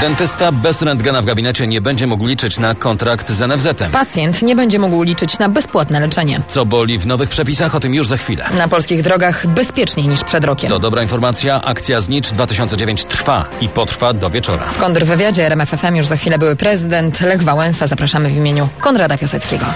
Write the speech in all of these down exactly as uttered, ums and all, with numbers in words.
Dentysta bez rentgena w gabinecie nie będzie mógł liczyć na kontrakt z N F Z-em. Pacjent nie będzie mógł liczyć na bezpłatne leczenie. Co boli w nowych przepisach? O tym już za chwilę. Na polskich drogach bezpieczniej niż przed rokiem. To dobra informacja. Akcja Znicz dwa tysiące dziewięć trwa i potrwa do wieczora. W kontrwywiadzie R M F F M już za chwilę były prezydent Lech Wałęsa. Zapraszamy w imieniu Konrada Piaseckiego.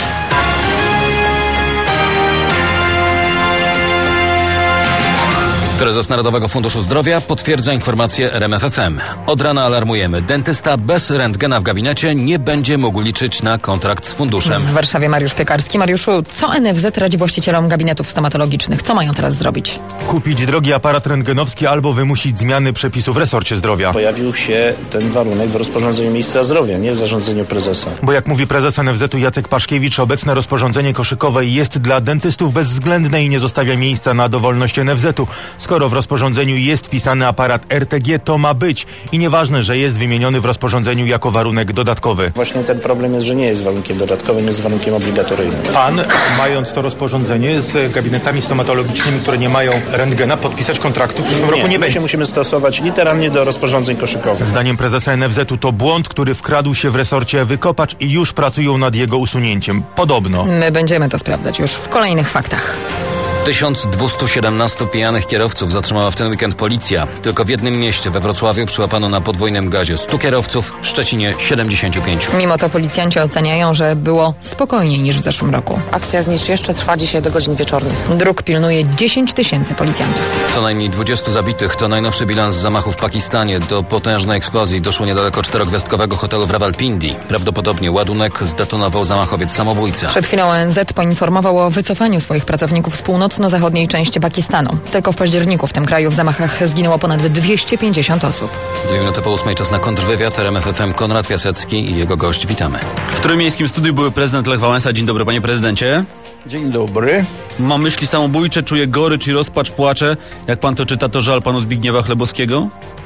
Prezes Narodowego Funduszu Zdrowia potwierdza informację R M F F M. Od rana alarmujemy. Dentysta bez rentgena w gabinecie nie będzie mógł liczyć na kontrakt z funduszem. W Warszawie Mariusz Piekarski. Mariuszu, co N F Z radzi właścicielom gabinetów stomatologicznych? Co mają teraz zrobić? Kupić drogi aparat rentgenowski albo wymusić zmiany przepisów w resorcie zdrowia. Pojawił się ten warunek w rozporządzeniu ministra zdrowia, nie w zarządzeniu prezesa. Bo jak mówi prezes N F Z-u Jacek Paszkiewicz, obecne rozporządzenie koszykowe jest dla dentystów bezwzględne i nie zostawia miejsca na dowolność N F Z-u. Skoro w rozporządzeniu jest wpisany aparat R T G, to ma być. I nieważne, że jest wymieniony w rozporządzeniu jako warunek dodatkowy. Właśnie ten problem jest, że nie jest warunkiem dodatkowym, jest warunkiem obligatoryjnym. Pan, mając to rozporządzenie z gabinetami stomatologicznymi, które nie mają rentgena, podpisać kontraktu w przyszłym nie, roku nie my będzie. się musimy stosować literalnie do rozporządzeń koszykowych. Zdaniem prezesa N F Z-u to błąd, który wkradł się w resorcie Wykopacz i już pracują nad jego usunięciem. Podobno. My będziemy to sprawdzać już w kolejnych faktach. tysiąc dwieście siedemnaście pijanych kierowców zatrzymała w ten weekend policja. Tylko w jednym mieście we Wrocławiu przyłapano na podwójnym gazie stu kierowców, w Szczecinie siedemdziesięciu pięciu. Mimo to policjanci oceniają, że było spokojniej niż w zeszłym roku. Akcja Znicz jeszcze trwa dzisiaj do godzin wieczornych. Dróg pilnuje dziesięć tysięcy policjantów. Co najmniej dwudziestu zabitych to najnowszy bilans zamachów w Pakistanie. Do potężnej eksplozji doszło niedaleko czterogwiazdkowego hotelu w Rawalpindi. Prawdopodobnie ładunek zdetonował zamachowiec samobójca. Przed chwilą O N Z poinformował o wycofaniu swoich pracowników z północno-zachodniej części Pakistanu. Tylko w październiku w tym kraju w zamachach zginęło ponad dwieście pięćdziesiąt osób. Dwie minuty po ósmej, czas na kontrwywiad. R M F F M Konrad Piasecki i jego gość. Witamy. W trójmiejskim studiu były prezydent Lech Wałęsa. Dzień dobry, panie prezydencie. Dzień dobry. Mam myśli samobójcze, czuję gorycz i rozpacz, płacze. Jak pan to czyta, to żal panu Zbigniewa Chlebowskiego?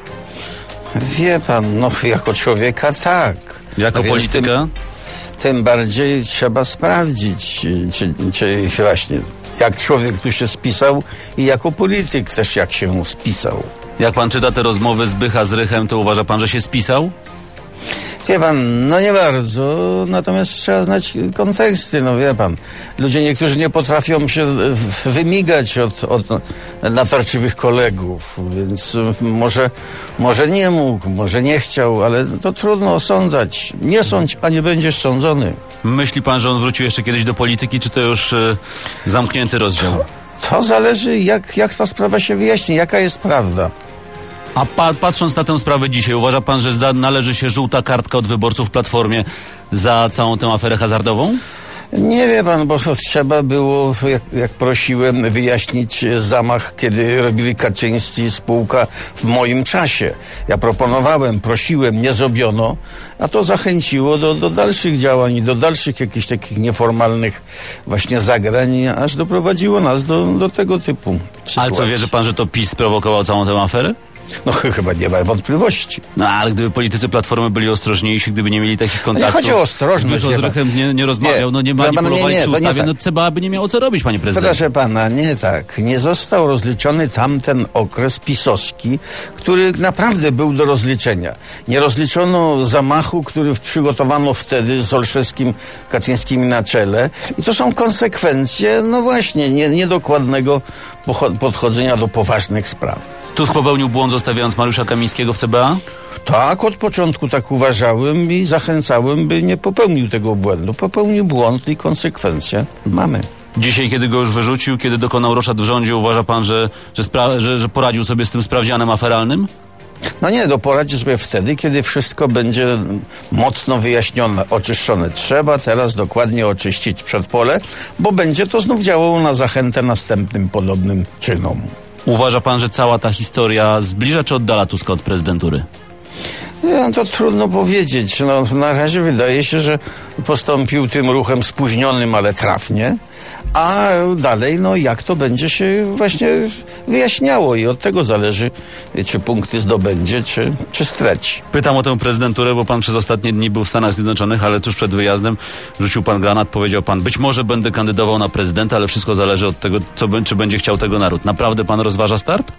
Wie pan, no jako człowieka tak. Jako no polityka? Tym, tym bardziej trzeba sprawdzić, czy, czy właśnie jak człowiek tu się spisał i jako polityk też jak się spisał. Jak pan czyta te rozmowy Zbycha z Rychem, to uważa pan, że się spisał? Wie pan, no nie bardzo, natomiast trzeba znać konteksty, no wie pan. Ludzie niektórzy nie potrafią się wymigać od, od natarczywych kolegów, więc może, może nie mógł, może nie chciał, ale to trudno osądzać. Nie sądź, a nie będziesz sądzony. Myśli pan, że on wrócił jeszcze kiedyś do polityki, czy to już y, zamknięty rozdział? To, to zależy, jak, jak ta sprawa się wyjaśni, jaka jest prawda. A pa, patrząc na tę sprawę dzisiaj, uważa pan, że za, należy się żółta kartka od wyborców w Platformie za całą tę aferę hazardową? Nie wie pan, bo trzeba było, jak, jak prosiłem, wyjaśnić zamach, kiedy robili Kaczyńscy spółka w moim czasie. Ja proponowałem, prosiłem, nie zrobiono, a to zachęciło do, do dalszych działań, do dalszych jakichś takich nieformalnych właśnie zagrań, aż doprowadziło nas do, do tego typu sytuacji. Ale co, wierzy pan, że to PiS sprowokował całą tę aferę? No chyba nie ma wątpliwości. No ale gdyby politycy Platformy byli ostrożniejsi, gdyby nie mieli takich kontaktów... Nie chodzi o ostrożność. Zbyt z Rychem nie, nie rozmawiał, nie, no nie manipulowali przy ustawie, tak. no C B A by nie miało co robić, panie prezydencie. Proszę pana, nie tak. Nie został rozliczony tamten okres pisowski, który naprawdę był do rozliczenia. Nie rozliczono zamachu, który przygotowano wtedy z Olszewskim, Kaczyńskimi na czele. I to są konsekwencje, no właśnie, nie, niedokładnego podchodzenia do poważnych spraw. Tusk popełnił błąd, zostawiając Mariusza Kamińskiego w C B A? Tak, od początku tak uważałem i zachęcałem, by nie popełnił tego błędu. Popełnił błąd i konsekwencje mamy. Dzisiaj, kiedy go już wyrzucił, kiedy dokonał roszad w rządzie, uważa pan, że, że, spra- że, że poradził sobie z tym sprawdzianem aferalnym? No nie, no poradzi sobie wtedy, kiedy wszystko będzie mocno wyjaśnione, oczyszczone. Trzeba teraz dokładnie oczyścić przedpole, bo będzie to znów działało na zachętę następnym podobnym czynom. Uważa pan, że cała ta historia zbliża czy oddala Tuska od prezydentury? No, to trudno powiedzieć. No, na razie wydaje się, że postąpił tym ruchem spóźnionym, ale trafnie. A dalej, no jak to będzie się właśnie wyjaśniało i od tego zależy, czy punkty zdobędzie, czy, czy straci. Pytam o tę prezydenturę, bo pan przez ostatnie dni był w Stanach Zjednoczonych, ale tuż przed wyjazdem rzucił pan granat, powiedział pan, być może będę kandydował na prezydenta, ale wszystko zależy od tego, co, czy będzie chciał tego naród. Naprawdę pan rozważa start?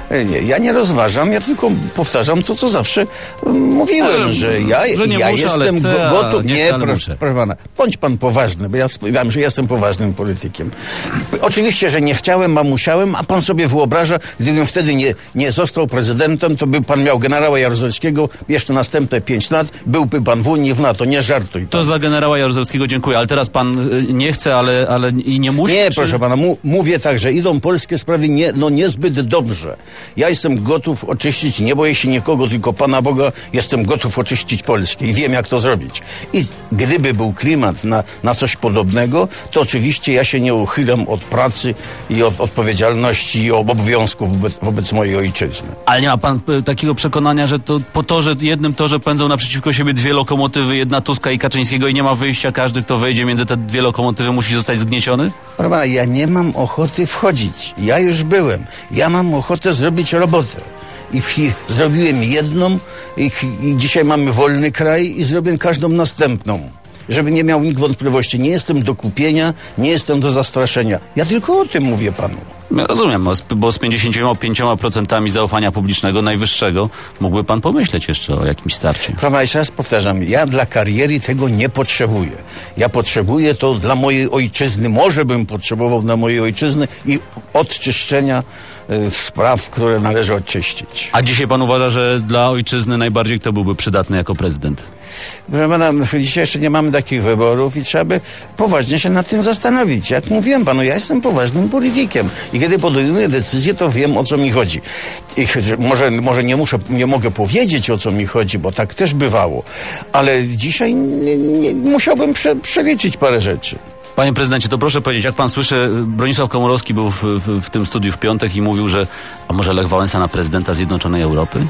Nie, ja nie rozważam, ja tylko powtarzam to, co zawsze mówiłem, ale, że ja, że nie ja muszę, jestem chcę, go, gotów. Nie, nie, chcę, proszę, muszę. proszę pana, bądź pan poważny, bo ja wiem, że jestem poważnym politykiem. Oczywiście, że nie chciałem, a musiałem, a pan sobie wyobraża, gdybym wtedy nie, nie został prezydentem, to by pan miał generała Jaruzelskiego jeszcze następne pięć lat, byłby pan w Unii, w NATO, nie żartuj pan. To za generała Jaruzelskiego dziękuję, ale teraz pan y, nie chce, ale, ale i nie musi? Nie, czy... proszę pana, mu, mówię tak, że idą polskie sprawy nie, no niezbyt dobrze. Ja jestem gotów oczyścić, nie boję się nikogo, tylko Pana Boga, jestem gotów oczyścić Polskę i wiem, jak to zrobić. I gdyby był klimat na, na coś podobnego, to oczywiście ja się nie uchylam od pracy i od odpowiedzialności i obowiązków wobec, wobec mojej ojczyzny. Ale nie ma pan y, takiego przekonania, że to po torze, jednym torze pędzą naprzeciwko siebie dwie lokomotywy, jedna Tuska i Kaczyńskiego i nie ma wyjścia, każdy, kto wejdzie między te dwie lokomotywy, musi zostać zgnieciony? Proszę pana, ja nie mam ochoty wchodzić. Ja już byłem. Ja mam ochotę zrobić robotę. I, i zrobiłem jedną i, i dzisiaj mamy wolny kraj i zrobię każdą następną. Żeby nie miał nikt wątpliwości. Nie jestem do kupienia, nie jestem do zastraszenia. Ja tylko o tym mówię panu. Ja rozumiem, bo z pięćdziesięcioma pięcioma procentami zaufania publicznego najwyższego mógłby pan pomyśleć jeszcze o jakimś starcie. Proszę, jeszcze raz powtarzam, ja dla kariery tego nie potrzebuję. Ja potrzebuję to dla mojej ojczyzny. Może bym potrzebował dla mojej ojczyzny i odczyszczenia y, spraw, które należy odczyścić. A dzisiaj pan uważa, że dla ojczyzny najbardziej kto byłby przydatny jako prezydent? Proszę pana, dzisiaj jeszcze nie mamy takich wyborów i trzeba by poważnie się nad tym zastanowić. Jak mówiłem panu, ja jestem poważnym politykiem i kiedy podejmuję decyzję, to wiem, o co mi chodzi. I może, może nie muszę, nie mogę powiedzieć, o co mi chodzi, bo tak też bywało, ale dzisiaj nie, nie, musiałbym prze, przeliczyć parę rzeczy. Panie prezydencie, to proszę powiedzieć, jak pan słyszy, Bronisław Komorowski był w, w, w tym studiu w piątek i mówił, że a może Lech Wałęsa na prezydenta Zjednoczonej Europy?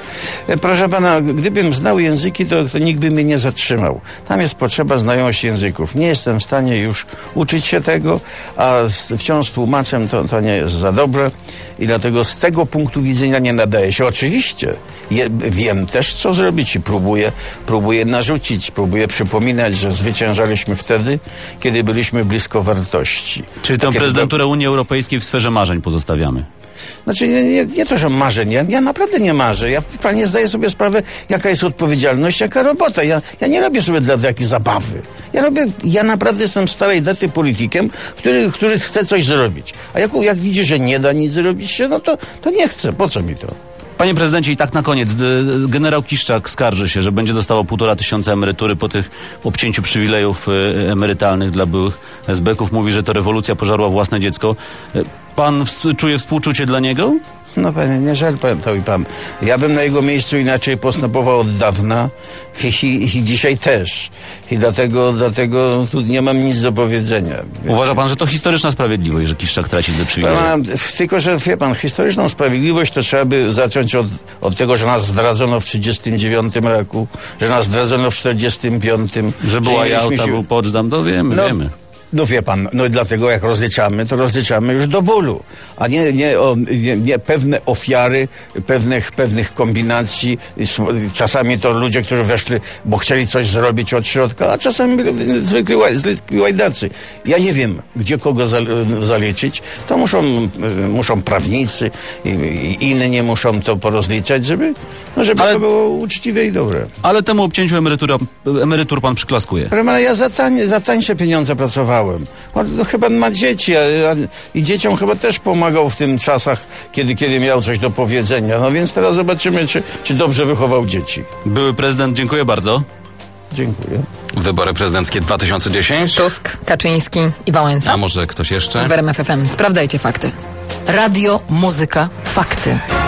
Proszę pana, gdybym znał języki, to, to nikt by mnie nie zatrzymał. Tam jest potrzeba znajomości języków. Nie jestem w stanie już uczyć się tego, a wciąż tłumaczem to, to nie jest za dobre i dlatego z tego punktu widzenia nie nadaje się. Oczywiście je, wiem też, co zrobić i próbuję, próbuję narzucić, próbuję przypominać, że zwyciężaliśmy wtedy, kiedy byliśmy blisko wartości. Czyli tę prezydenturę Unii Europejskiej w sferze marzeń pozostawiamy. Znaczy nie, nie, nie to, że marzę, ja, ja naprawdę nie marzę. Ja nie zdaję sobie sprawy, jaka jest odpowiedzialność, jaka robota. Ja, ja nie robię sobie dla jakiejś zabawy. Ja robię, ja naprawdę jestem starej daty politykiem, który, który chce coś zrobić. A jak, jak widzi, że nie da nic zrobić się, no to, to nie chce. Po co mi to? Panie prezydencie, i tak na koniec, generał Kiszczak skarży się, że będzie dostawał półtora tysiąca emerytury po tych obcięciu przywilejów emerytalnych dla byłych es be ków. Mówi, że to rewolucja pożarła własne dziecko. Pan w, czuje współczucie dla niego? No panie, nie żal pan, to i pan. Ja bym na jego miejscu inaczej postępował od dawna i, i, i dzisiaj też. I dlatego, dlatego tu nie mam nic do powiedzenia. Uważa pan, że to historyczna sprawiedliwość, że Kiszczak traci te przywileje? Tylko, że wie pan, historyczną sprawiedliwość to trzeba by zacząć od, od tego, że nas zdradzono w trzydziestym dziewiątym roku, że nas zdradzono w czterdziestym piątym. Że była Jałta, się... był Poczdam, to wiemy, no, wiemy. No wie pan, no i dlatego jak rozliczamy, to rozliczamy już do bólu, a nie, nie, o, nie, nie pewne ofiary, pewnych, pewnych kombinacji. Czasami to ludzie, którzy weszli, bo chcieli coś zrobić od środka, a czasami zwykli, zwykli łajdacy. Ja nie wiem, gdzie kogo zaliczyć. To muszą, muszą prawnicy i, i inni muszą to porozliczać, żeby, no żeby ale, to było uczciwe i dobre. Ale temu obcięciu emerytura, emerytur pan przyklaskuje. Ale ja za, tań, za tańsze pieniądze pracowałem. On no, chyba ma dzieci a, a, i dzieciom chyba też pomagał w tym czasach, kiedy, kiedy miał coś do powiedzenia. No więc teraz zobaczymy, czy, czy dobrze wychował dzieci. Były prezydent, dziękuję bardzo. Dziękuję. Wybory prezydenckie dwa tysiące dziesięć. Tusk, Kaczyński i Wałęsa. A może ktoś jeszcze? W R M F F M. Sprawdzajcie fakty. Radio, muzyka, fakty.